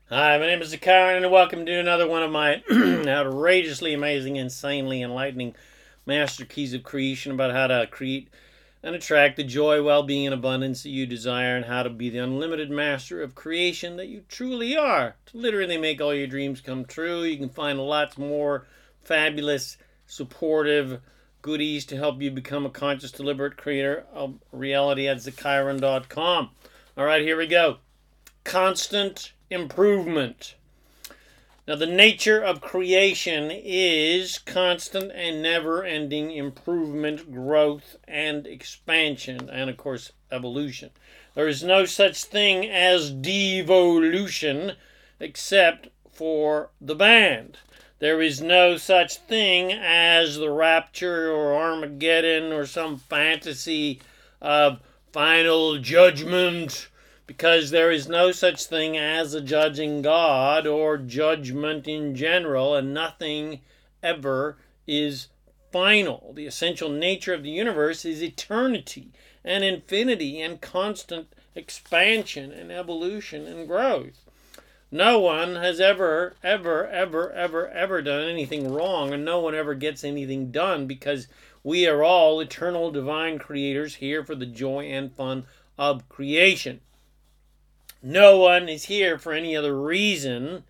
Hi, my name is Zakarin, and welcome to another one of my outrageously amazing, insanely enlightening master keys of creation about how to create and attract the joy, well being, and abundance that you desire, and how to be the unlimited master of creation that you truly are to literally make all your dreams come true. You can find lots more fabulous, supportive goodies to help you become a conscious, deliberate creator of reality at Zakarin.com. All right, here we go. Constant improvement. Now, the nature of creation is constant and never ending improvement, growth, and expansion, and of course, evolution. There is no such thing as devolution except for the band. There is no such thing as the rapture or Armageddon or some fantasy of final judgment, because there is no such thing as a judging God or judgment in general, and nothing ever is final. The essential nature of the universe is eternity and infinity and constant expansion and evolution and growth. No one has ever done anything wrong, and no one ever gets anything done, because we are all eternal divine creators here for the joy and fun of creation. No one is here for any other reason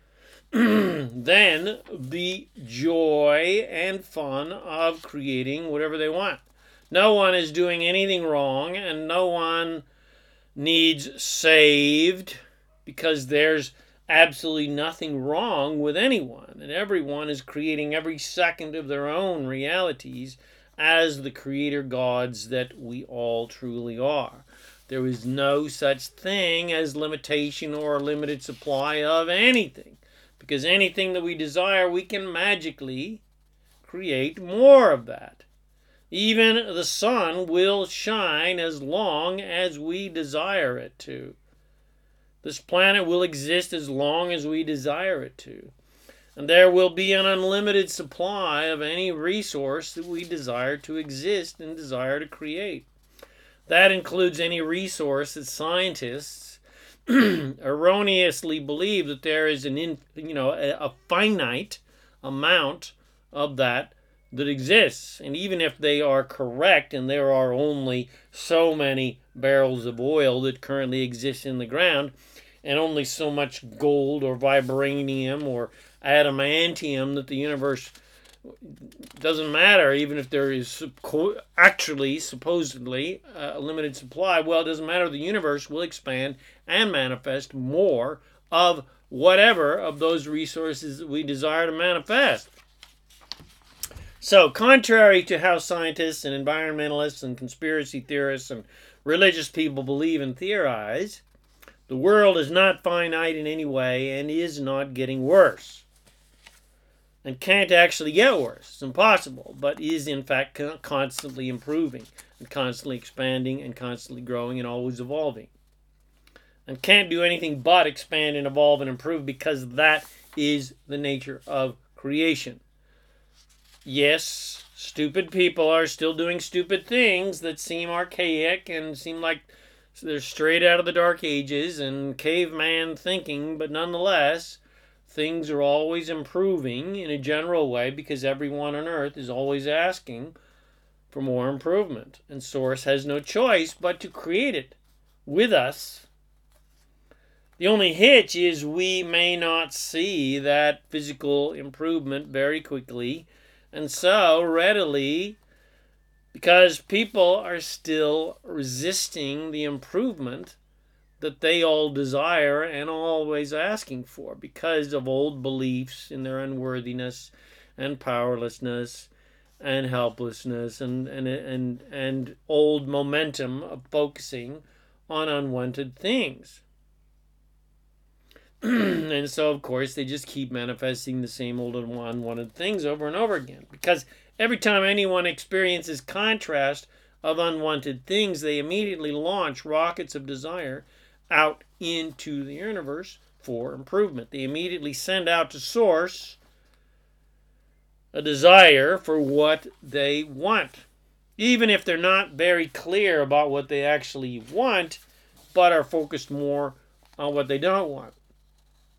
than the joy and fun of creating whatever they want. No one is doing anything wrong, and no one needs saved, because there's absolutely nothing wrong with anyone, and everyone is creating every second of their own realities as the creator gods that we all truly are. There is no such thing as limitation or a limited supply of anything, because anything that we desire, we can magically create more of that. Even the sun will shine as long as we desire it to. This planet will exist as long as we desire it to. And there will be an unlimited supply of any resource that we desire to exist and desire to create. That includes any resource that scientists erroneously believe that there is a finite amount of that exists. And even if they are correct, and there are only so many barrels of oil that currently exist in the ground, and only so much gold or vibranium or adamantium that the universe, doesn't matter, even if there is actually supposedly a limited supply. Well, it doesn't matter. The universe will expand and manifest more of whatever of those resources that we desire to manifest. So, contrary to how scientists and environmentalists and conspiracy theorists and religious people believe and theorize, the world is not finite in any way and is not getting worse, and can't actually get worse. It's impossible, but is in fact constantly improving and constantly expanding and constantly growing and always evolving. And can't do anything but expand and evolve and improve, because that is the nature of creation. Yes, stupid people are still doing stupid things that seem archaic and seem like they're straight out of the Dark Ages and caveman thinking, but nonetheless, things are always improving in a general way, because everyone on earth is always asking for more improvement, and Source has no choice but to create it with us. The only hitch is we may not see that physical improvement very quickly and so readily, because people are still resisting the improvement that they all desire and always asking for, because of old beliefs in their unworthiness and powerlessness and helplessness, and old momentum of focusing on unwanted things. And so, of course, they just keep manifesting the same old unwanted things over and over again, because every time anyone experiences contrast of unwanted things, they immediately launch rockets of desire out into the universe for improvement. They immediately send out to Source a desire for what they want, even if they're not very clear about what they actually want, but are focused more on what they don't want.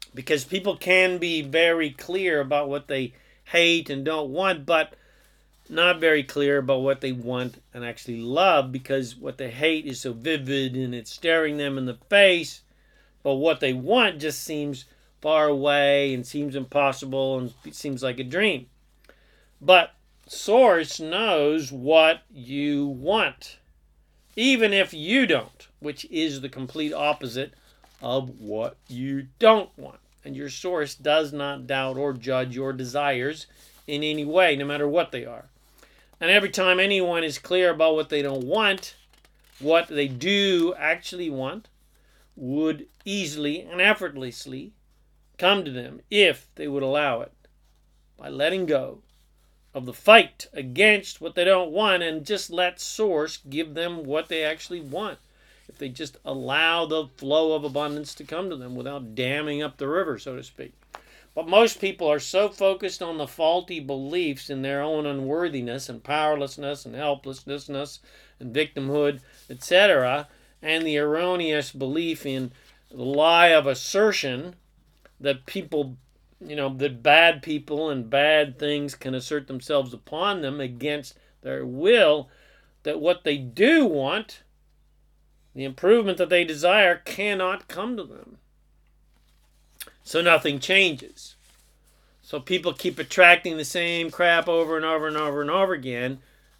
Because people can be very clear about what they hate and don't want, but not very clear about what they want and actually love, because what they hate is so vivid and it's staring them in the face, but what they want just seems far away and seems impossible and seems like a dream. But Source knows what you want, even if you don't, which is the complete opposite of what you don't want. And your Source does not doubt or judge your desires in any way, no matter what they are. And every time anyone is clear about what they don't want, what they do actually want would easily and effortlessly come to them if they would allow it, by letting go of the fight against what they don't want and just let Source give them what they actually want. If they just allow the flow of abundance to come to them without damming up the river, so to speak. But most people are so focused on the faulty beliefs in their own unworthiness and powerlessness and helplessness and victimhood, etc., and the erroneous belief in the lie of assertion that people, that bad people and bad things can assert themselves upon them against their will, that what they do want, the improvement that they desire, cannot come to them. So nothing changes. So people keep attracting the same crap over and over and over and over again.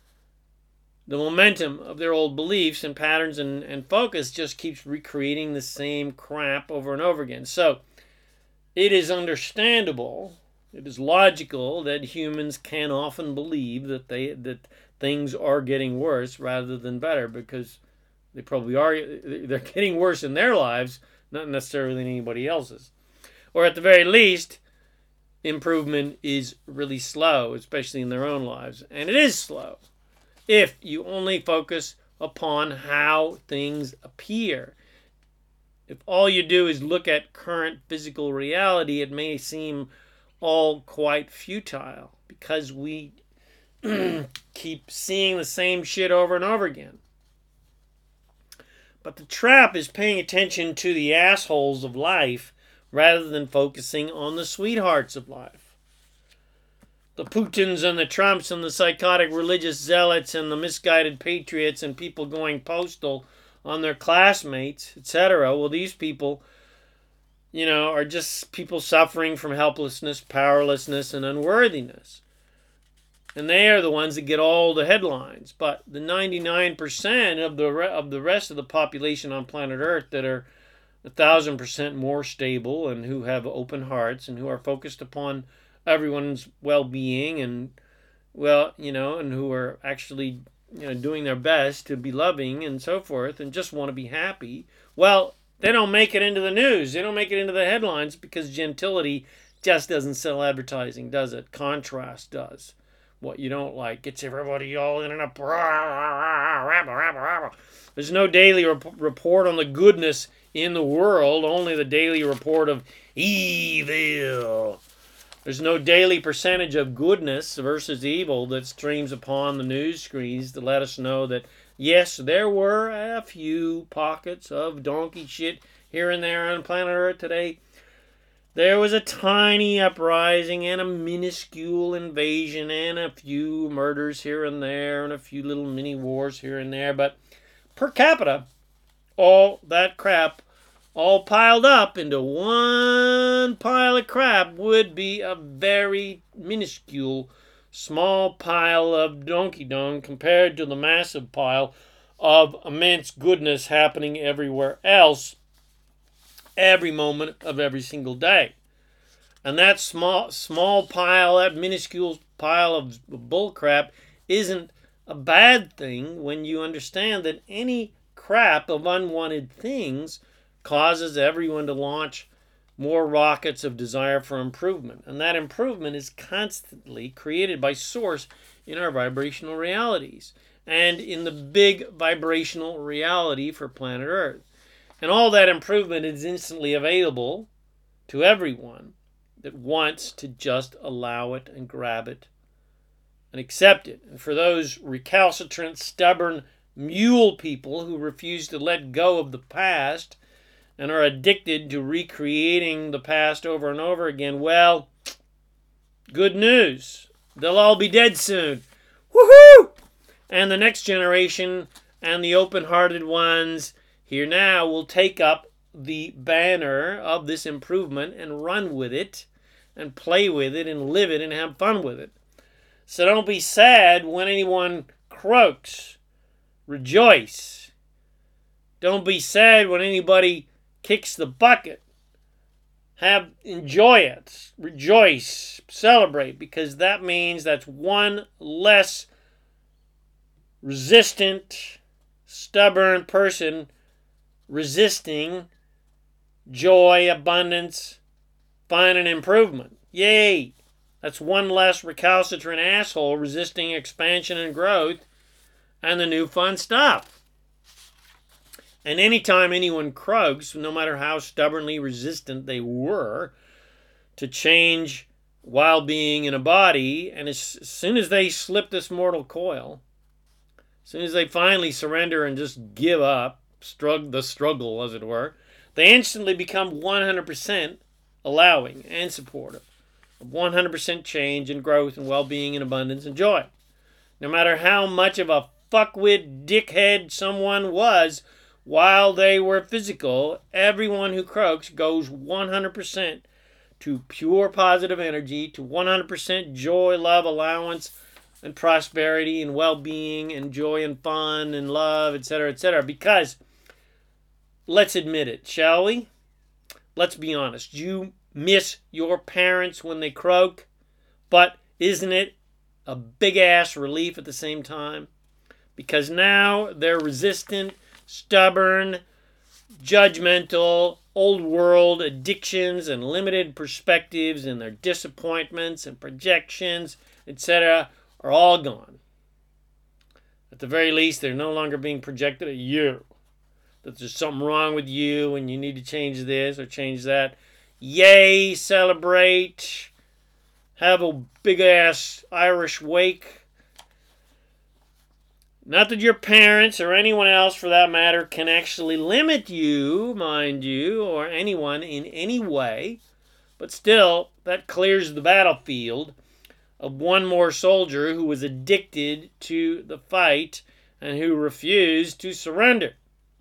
The momentum of their old beliefs and patterns and focus just keeps recreating the same crap over and over again. So it is understandable, it is logical that humans can often believe that things are getting worse rather than better, because they probably are. They're getting worse in their lives, not necessarily in anybody else's. Or at the very least, improvement is really slow, especially in their own lives. And it is slow if you only focus upon how things appear. If all you do is look at current physical reality, it may seem all quite futile, because we keep seeing the same shit over and over again. But the trap is paying attention to the assholes of life rather than focusing on the sweethearts of life. The Putins and the Trumps and the psychotic religious zealots and the misguided patriots and people going postal on their classmates, etc. Well, these people, are just people suffering from helplessness, powerlessness, and unworthiness. And they are the ones that get all the headlines. But the 99% of the rest of the population on planet Earth that are 1,000% more stable and who have open hearts and who are focused upon everyone's well-being and, and who are actually, doing their best to be loving and so forth and just want to be happy, well, they don't make it into the news. They don't make it into the headlines because gentility just doesn't sell advertising, does it? Contrast does. What you don't like gets everybody all in and up. There's no daily report on the goodness in the world, only the daily report of evil. There's no daily percentage of goodness versus evil that streams upon the news screens to let us know that, yes, there were a few pockets of donkey shit here and there on planet Earth today. There was a tiny uprising and a minuscule invasion and a few murders here and there and a few little mini wars here and there. But per capita, all that crap all piled up into one pile of crap would be a very minuscule, small pile of donkey dung compared to the massive pile of immense goodness happening everywhere else every moment of every single day. And that small pile, that minuscule pile of bullcrap isn't a bad thing when you understand that any crap of unwanted things causes everyone to launch more rockets of desire for improvement. And that improvement is constantly created by Source in our vibrational realities and in the big vibrational reality for planet Earth. And all that improvement is instantly available to everyone that wants to just allow it and grab it and accept it. And for those recalcitrant, stubborn mule people who refuse to let go of the past and are addicted to recreating the past over and over again, well, good news. They'll all be dead soon. Woohoo! And the next generation and the open-hearted ones here now will take up the banner of this improvement and run with it and play with it and live it and have fun with it. So don't be sad when anyone croaks. Rejoice. Don't be sad when anybody kicks the bucket. Enjoy it. Rejoice. Celebrate, because that means that's one less resistant, stubborn person resisting joy, abundance, fun, and improvement. Yay! That's one less recalcitrant asshole resisting expansion and growth and the new fun stuff. And anytime anyone croaks, no matter how stubbornly resistant they were to change while being in a body, and as soon as they slip this mortal coil, as soon as they finally surrender and just give up the struggle, as it were, they instantly become 100% allowing and supportive of 100% change and growth and well-being and abundance and joy. No matter how much of a fuckwit dickhead someone was while they were physical, everyone who croaks goes 100% to pure positive energy, to 100% joy, love, allowance, and prosperity, and well-being, and joy, and fun, and love, etc., etc. Because, let's admit it, shall we? Let's be honest. You miss your parents when they croak, but isn't it a big-ass relief at the same time? Because now they're resistant, stubborn, judgmental, old world addictions and limited perspectives and their disappointments and projections, etc., are all gone. At the very least, they're no longer being projected at you. That there's something wrong with you and you need to change this or change that. Yay, celebrate. Have a big-ass Irish wake. Not that your parents or anyone else, for that matter, can actually limit you, mind you, or anyone in any way. But still, that clears the battlefield of one more soldier who was addicted to the fight and who refused to surrender.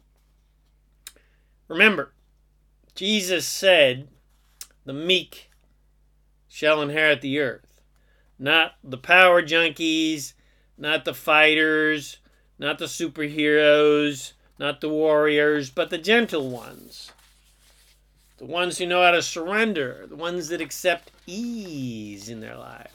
Remember, Jesus said, the meek shall inherit the earth. Not the power junkies, not the fighters, not the superheroes, not the warriors, but the gentle ones. The ones who know how to surrender, the ones that accept ease in their life.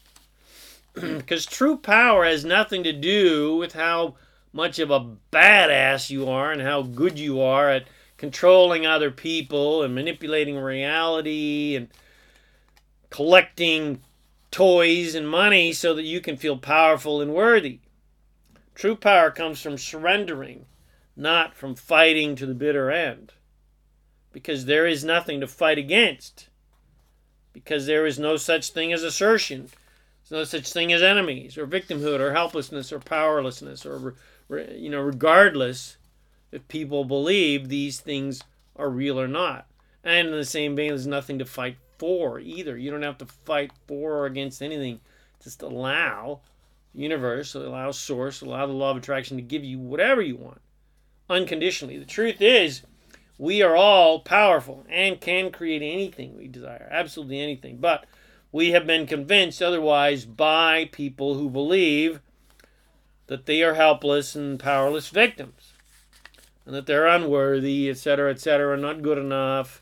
Because true power has nothing to do with how much of a badass you are and how good you are at controlling other people and manipulating reality and collecting toys and money so that you can feel powerful and worthy. True power comes from surrendering, not from fighting to the bitter end. Because there is nothing to fight against. Because there is no such thing as assertion. There's no such thing as enemies or victimhood or helplessness or powerlessness or, regardless if people believe these things are real or not. And in the same vein, there's nothing to fight for either. You don't have to fight for or against anything. Just allow the universe, allow source, allow the law of attraction to give you whatever you want unconditionally. The truth is, we are all powerful and can create anything we desire, absolutely anything. But we have been convinced otherwise by people who believe that they are helpless and powerless victims and that they're unworthy, etc., not good enough.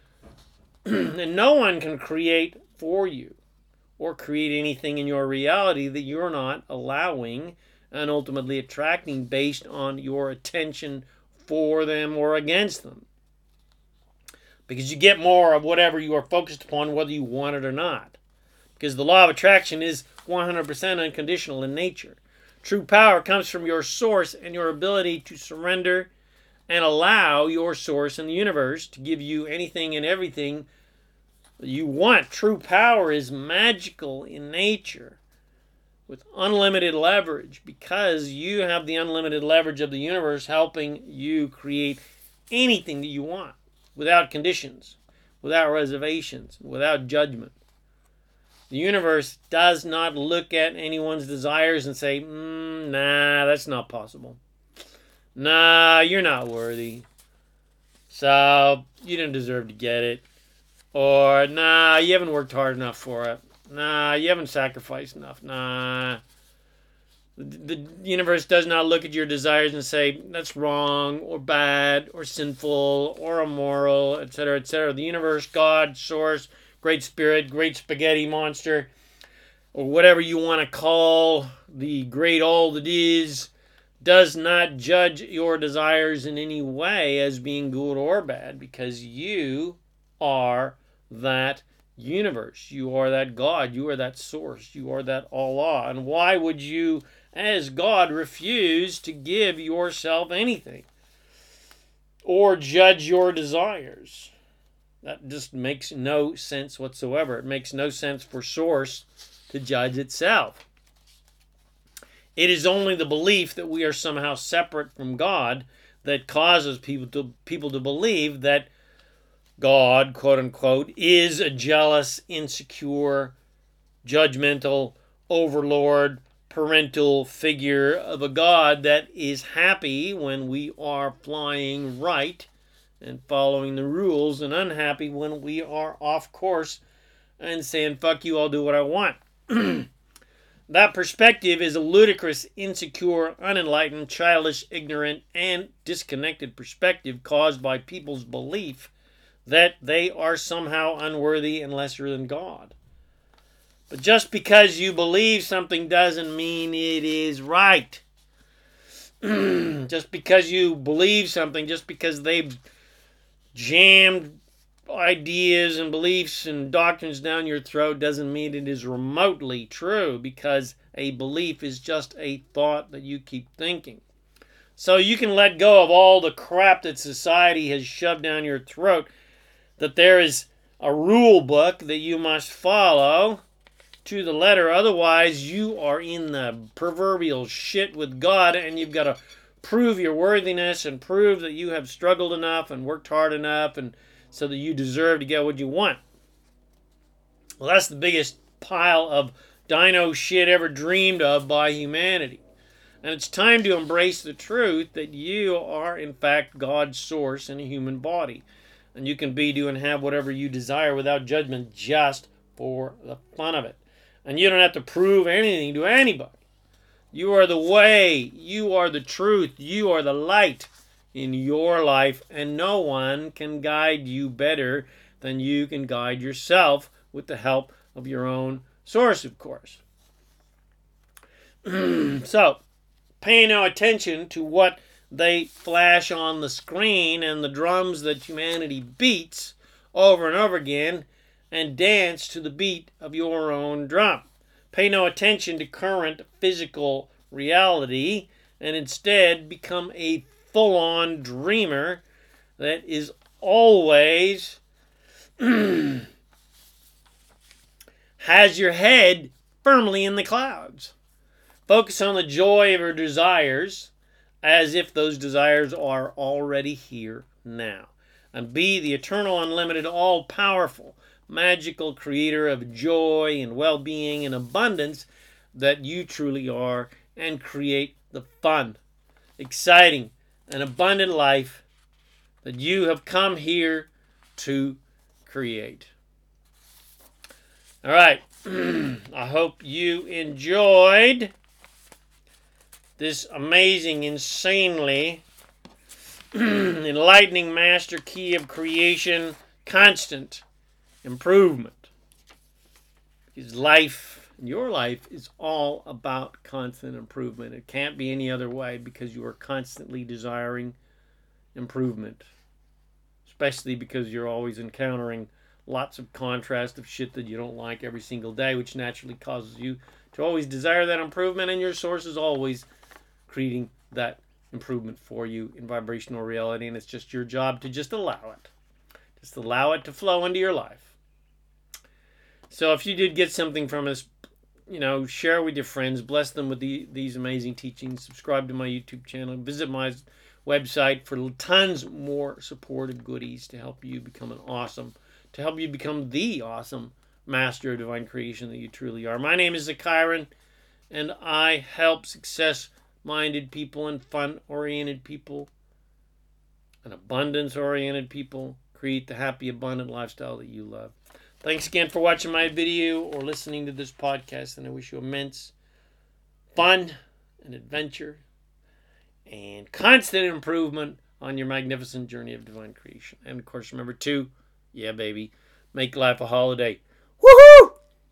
And no one can create for you or create anything in your reality that you're not allowing and ultimately attracting based on your attention for them or against them. Because you get more of whatever you are focused upon, whether you want it or not. Because the law of attraction is 100% unconditional in nature. True power comes from your source and your ability to surrender and allow your source in the universe to give you anything and everything you want. True power is magical in nature with unlimited leverage because you have the unlimited leverage of the universe helping you create anything that you want. without conditions, without reservations, without judgment. The universe does not look at anyone's desires and say, nah, that's not possible. Nah, you're not worthy. So, you don't deserve to get it. Or, nah, you haven't worked hard enough for it. Nah, you haven't sacrificed enough. Nah. The universe does not look at your desires and say, that's wrong, or bad, or sinful, or immoral, etc., etc. The universe, God, Source, Great Spirit, Great Spaghetti Monster, or whatever you want to call the great all that is, does not judge your desires in any way as being good or bad, because you are that universe. You are that God. You are that source. You are that Allah. And why would you, as God, refuse to give yourself anything or judge your desires? That just makes no sense whatsoever. It makes no sense for Source to judge itself. It is only the belief that we are somehow separate from God that causes people to believe that God, quote unquote, is a jealous, insecure, judgmental, overlord, parental figure of a God that is happy when we are flying right and following the rules, and unhappy when we are off course and saying, fuck you, I'll do what I want. That perspective is a ludicrous, insecure, unenlightened, childish, ignorant, and disconnected perspective caused by people's belief that they are somehow unworthy and lesser than God. But just because you believe something doesn't mean it is right. Just because you believe something, just because they've jammed ideas and beliefs and doctrines down your throat doesn't mean it is remotely true, because a belief is just a thought that you keep thinking. So you can let go of all the crap that society has shoved down your throat, that there is a rule book that you must follow to the letter. Otherwise, you are in the proverbial shit with God, and you've got to prove your worthiness and prove that you have struggled enough and worked hard enough, and so that you deserve to get what you want. Well, that's the biggest pile of dino shit ever dreamed of by humanity. And it's time to embrace the truth that you are, in fact, God's source in a human body. And you can be, do, and have whatever you desire without judgment, just for the fun of it. And you don't have to prove anything to anybody. You are the way. You are the truth. You are the light in your life, and no one can guide you better than you can guide yourself, with the help of your own source, of course. So, pay no attention to what they flash on the screen and the drums that humanity beats over and over again, and dance to the beat of your own drum. Pay no attention to current physical reality, and instead become a full-on dreamer that is always has your head firmly in the clouds. Focus on the joy of your desires as if those desires are already here now. And be the eternal, unlimited, all-powerful, magical creator of joy and well-being and abundance that you truly are, and create the fun, exciting, an abundant life that you have come here to create. All right. I hope you enjoyed this amazing, insanely enlightening master key of creation, constant improvement. Because life, your life, is all about constant improvement. It can't be any other way, because you are constantly desiring improvement. Especially because you're always encountering lots of contrast of shit that you don't like every single day, which naturally causes you to always desire that improvement, and your source is always creating that improvement for you in vibrational reality, and it's just your job to just allow it. Just allow it to flow into your life. So if you did get something from us, share with your friends, bless them with these amazing teachings, subscribe to my YouTube channel, visit my website for tons more supportive goodies to help you become to help you become the awesome master of divine creation that you truly are. My name is Zakiron, and I help success-minded people and fun-oriented people and abundance-oriented people create the happy, abundant lifestyle that you love. Thanks again for watching my video or listening to this podcast, and I wish you immense fun and adventure and constant improvement on your magnificent journey of divine creation. And of course, remember to, yeah, baby, make life a holiday. Woohoo!